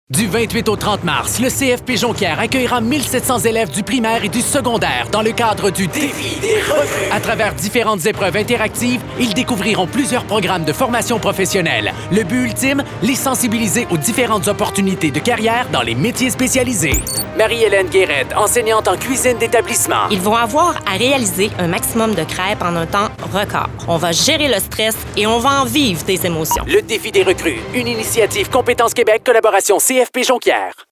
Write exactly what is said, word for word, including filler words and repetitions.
Du vingt-huit au trente mars, le C F P Jonquière accueillera mille sept cents élèves du primaire et du secondaire dans le cadre du Défi des revues. À travers différentes épreuves interactives, ils découvriront plusieurs programmes de formation professionnelle. Le but ultime, les sensibiliser aux différentes opportunités de carrière dans les métiers spécialisés. Marie-Hélène Guérette, enseignante en cuisine d'établissement. Ils vont avoir à réaliser un maximum de crêpes en un temps record. On va gérer le stress et on va en vivre des émotions. Le Défi des recrues, une initiative Compétences Québec, collaboration C F P Jonquière.